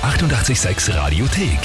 886 Radiothek.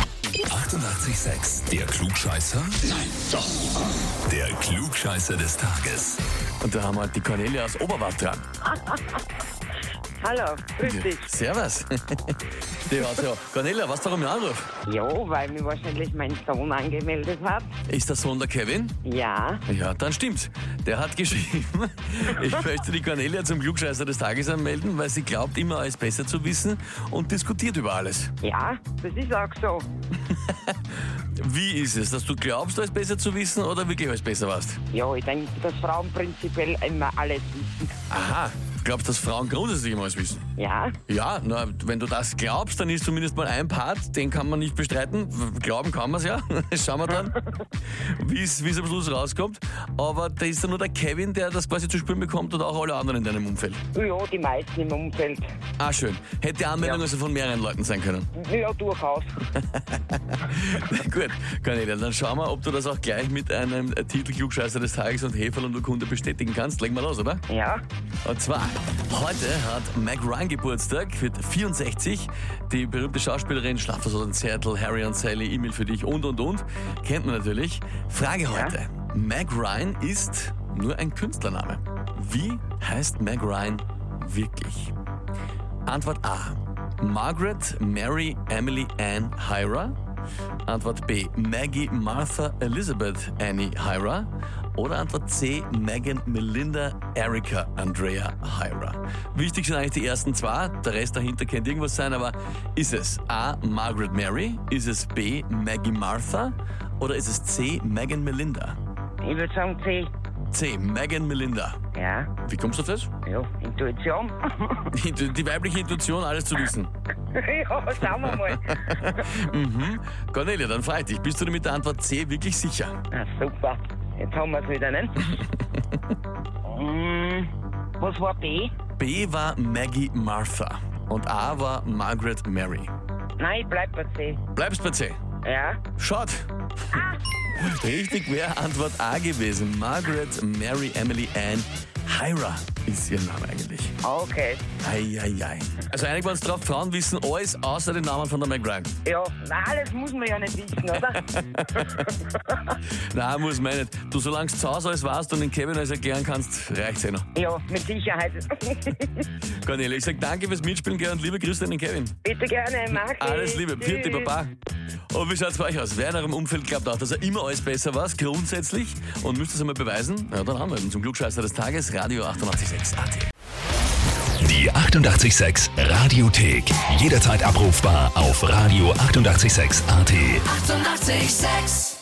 88,6. Der Klugscheißer? Nein, doch. Der Klugscheißer des Tages. Und da haben wir die Cornelia aus Oberwart dran. Hallo, grüß dich. Servus. Die hat ja. Cornelia, weißt du, warum ich anrufe? Ja, weil mir wahrscheinlich mein Sohn angemeldet hat. Ist der Sohn der Kevin? Ja. Ja, dann stimmt's. Der hat geschrieben, ich möchte die Cornelia zum Klugscheißer des Tages anmelden, weil sie glaubt, immer alles besser zu wissen und diskutiert über alles. Ja, das ist auch so. Wie ist es, dass du glaubst, alles besser zu wissen oder wirklich alles besser weißt? Ja, ich denke, dass Frauen prinzipiell immer alles wissen. Aha, du glaubst, dass Frauen grundsätzlich immer alles wissen? Ja. Ja, na, wenn du das glaubst, dann ist zumindest mal ein Part, den kann man nicht bestreiten. Glauben kann man es ja. Schauen wir dann, wie es am Schluss rauskommt. Aber da ist dann nur der Kevin, der das quasi zu spüren bekommt oder auch alle anderen in deinem Umfeld. Ja, die meisten im Umfeld. Ah, schön. Hätte die Anmeldung also von mehreren Leuten sein können. Ja, durchaus. Gut, Cornelia, dann schauen wir, ob du das auch gleich mit einem Titel Klugscheißer des Tages und Heferl und Urkunde bestätigen kannst. Legen wir los, oder? Ja. Und zwar, heute hat Meg Ryan Geburtstag, wird 64. Die berühmte Schauspielerin, Schlaf aus Seattle, Harry und Sally, E-Mail für dich und. Kennt man natürlich. Frage heute. Meg Ryan ist nur ein Künstlername. Wie heißt Meg Ryan wirklich? Antwort A. Margaret Mary Emily Ann Hira. Antwort B. Maggie Martha Elizabeth Annie Hira. Oder Antwort C. Megan Melinda Erika Andrea Hira. Wichtig sind eigentlich die ersten zwei. Der Rest dahinter könnte irgendwas sein, aber ist es A. Margaret Mary? Ist es B. Maggie Martha? Oder ist es C. Megan Melinda? Ich würde sagen C. C. Megan Melinda. Ja. Wie kommst du auf das? Ja, Intuition. Die weibliche Intuition, alles zu wissen. Ja, schauen wir mal. Cornelia, dann freu dich. Bist du dir mit der Antwort C wirklich sicher? Ah, super. Jetzt haben wir es wieder, ne? Was war B? B war Maggie Martha und A war Margaret Mary. Nein, ich bleib bei C. Bleibst bei C. Ja. Schaut. Richtig wäre Antwort A gewesen. Margaret Mary Emily Ann Hira ist ihr Name eigentlich. Okay. Eieiei. Also einigen wir uns drauf, Frauen wissen alles außer den Namen von der Meg Ryan. Ja, na, alles muss man ja nicht wissen, oder? Nein, muss man nicht. Du, solange du zu Hause alles weißt und den Kevin alles erklären kannst, reicht's eh noch. Ja, mit Sicherheit. Cornelia, ich sag danke fürs Mitspielen, gell, und liebe Grüße an den Kevin. Bitte gerne, mag ich. Alles Liebe, Pfiat, Baba. Und wie schaut's bei euch aus? Wer in eurem Umfeld glaubt auch, dass er immer alles besser weiß, grundsätzlich, und müsst es einmal beweisen? Ja, dann anmelden zum Klugscheißer des Tages, Radio 886 AT. Die 88,6 Radiothek. Jederzeit abrufbar auf Radio 88,6 AT. 88,6.